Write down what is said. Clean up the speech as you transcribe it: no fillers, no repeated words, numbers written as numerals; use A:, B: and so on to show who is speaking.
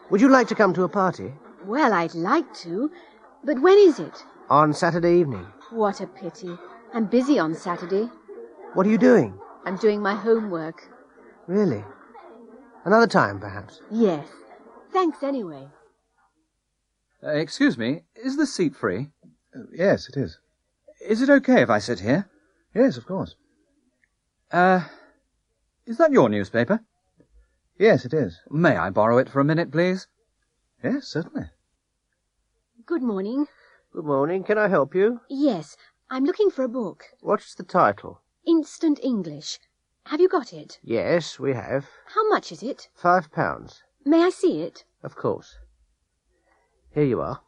A: Would you like to come to a party?
B: Well, I'd like to, but when is it?
A: On Saturday evening.
B: What a pity. I'm busy on Saturday.
A: What are you doing?
B: I'm doing my homework.
A: Really? Another time, perhaps?
B: Yes. Thanks anyway.
C: Excuse me, is the seat free?
D: Yes, it is.
C: Is it okay if I sit here?
D: Yes, of course.
C: Is that your newspaper?
D: Yes, it is.
C: May I borrow it for a minute, please?
D: Yes, certainly.
B: Good morning.
A: Good morning. Can I help you?
B: Yes, I'm looking for a book.
A: What's the title?
B: Instant English. Have you got it?
A: Yes, we have.
B: How much is it?
A: £5.
B: May I see it?
A: Of course. Here you are.